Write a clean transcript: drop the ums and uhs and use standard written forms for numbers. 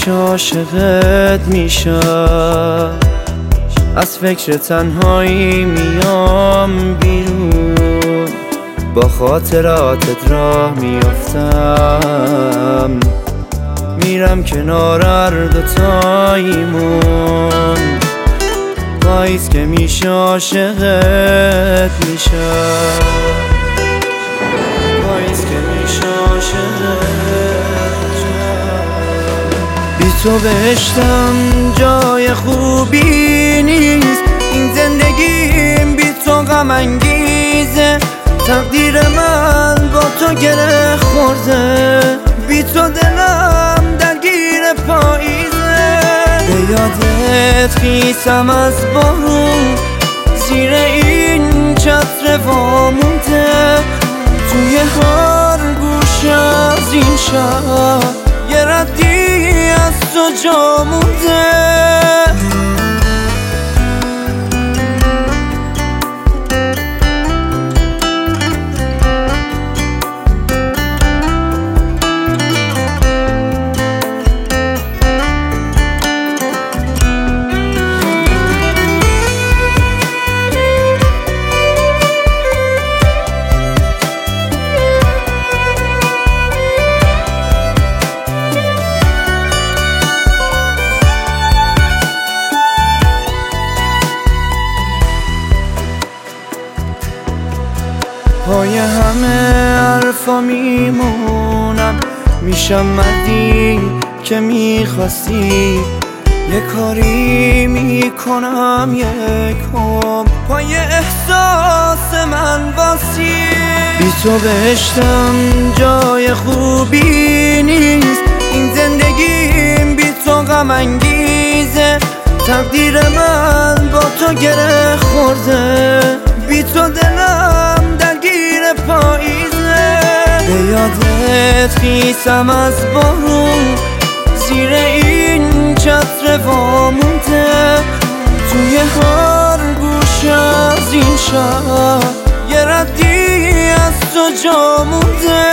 همیشه عاشقت میشم، از فکر تنهایی میام بیرون، با خاطراتت راه میافتم، میرم کنار هر دوتاییمون، پاییز که میشه عاشقت میشم، پاییز که میشه عاشقت میشم. بی تو بهشتم جای خوبی نیست، این زندگیم بی تو غم انگیزه، تقدیر من با تو گره خورده، بی تو دلم درگیر پاییزه، به یادت خیسم از بارون، زیر این چتر وامونده، توی هر گوشه از این شهر یه ردی از تو جا مونده. پای همه حرفا میمونم، میشم مردی که میخواستی، یه کاری میکنم یکم، پای احساس من واسی، بی تو بهشتم جای خوبی نیست، این زندگیم بی تو غم انگیزه، تقدیر من با تو گره خورده، بی تو دلم درگیر پاییزه، به یادت خیسم از بارون، زیر این چتر وامونده، توی هر گوشه از این شهر یه ردی از تو جا مونده.